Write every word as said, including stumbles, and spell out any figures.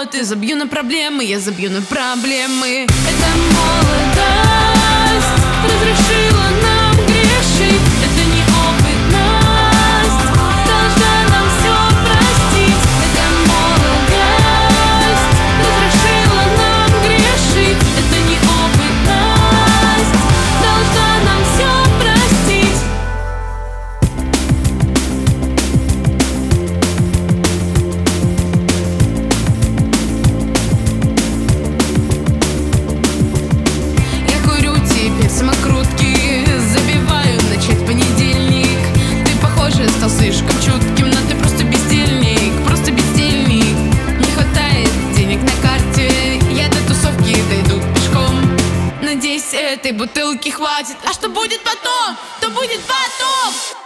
Ты забью на проблемы, я забью на проблемы. Это молодость разрешила нам грешить. Это неопытность должна нам все простить. Это молодость разрешила нам грешить. Это неопытность должна нам все простить. Самокрутки забиваю в начать понедельник. Ты, похоже, стал слишком чутким, но ты просто бездельник, просто бездельник. Не хватает денег на карте, я до тусовки дойду пешком. Надеюсь, этой бутылки хватит. А что будет потом? То будет потом.